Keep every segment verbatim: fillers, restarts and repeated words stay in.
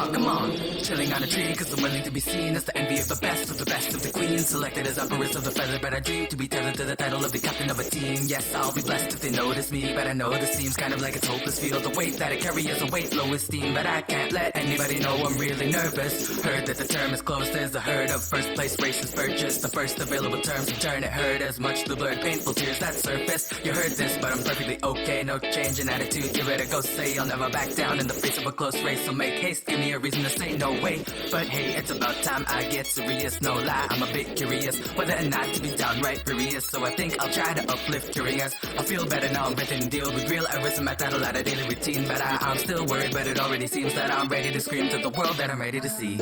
on, come on. Chilling on a tree, cause I'm willing to be seen as the envy of the best of the best of the queens. Selected as empress of the feather, but I dream to be tethered to the title of the captain of a team. Yes, I'll be blessed if they notice me, but I know this seems kind of like it's hopeless. Feel the weight that I carry is a weight, low esteem, but I can't let anybody know I'm really nervous. Heard that the term is close, there's a herd of first place races purchased. The first available terms in turn, it hurt as much the blurred painful tears that surface. You heard this, but I'm perfectly okay, no change in attitude. Give it a go, say I'll never back down in the face of a close race. So make haste, give me a reason to say no way. But hey, it's about time I get serious, no lie, I'm a bit curious whether or not to be downright furious. So I think I'll try to uplift curious. I feel better now I'm ready to deal with real errors in my title out of daily routine. But I, I'm still worried, but it already seems that I'm ready to scream to the world that I'm ready to see.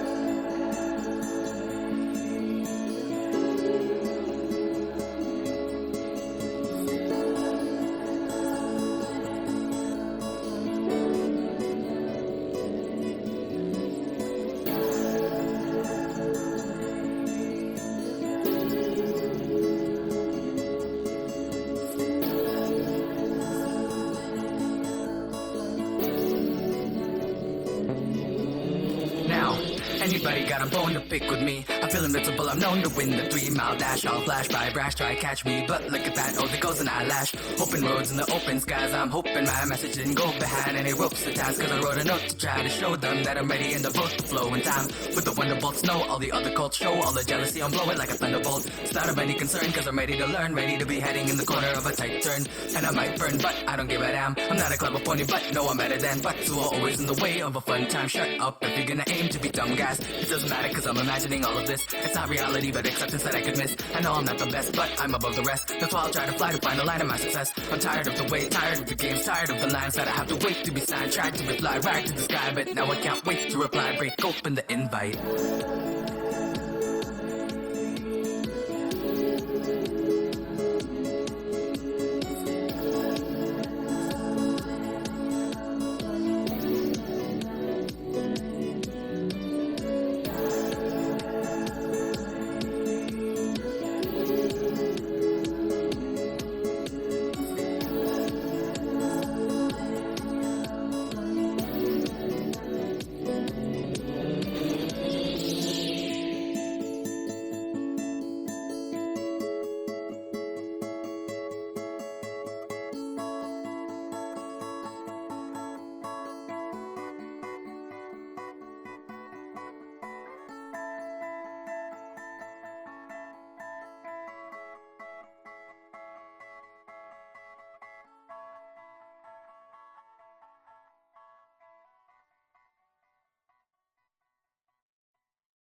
Anybody got a bone to pick with me? I feel invincible, I'm known to win the three mile dash. I'll flash by brash, try catch me, but look at that, oh there goes an eyelash. Open roads in the open skies, I'm hoping my message didn't go behind any ropes to ties. Cause I wrote a note to try to show them that I'm ready in the boat to flow in time. With the wonderbolts know all the other cults show all the jealousy, I'm blowing like a thunderbolt. It's not of any concern cause I'm ready to learn, ready to be heading in the corner of a tight turn. And I might burn, but I don't give a damn. I'm not a clever pony, but no I'm better than buts who are always in the way of a fun time. Shut up if you're gonna aim to be dumb guys. It doesn't matter cause I'm imagining all of this. It's not reality but acceptance that I could miss. I know I'm not the best but I'm above the rest. That's why I'll try to fly to find the line of my success. I'm tired of the wait, tired of the games, tired of the lines that I have to wait to be signed. Tried to reply right to the sky but now I can't wait to reply. Break open the invite.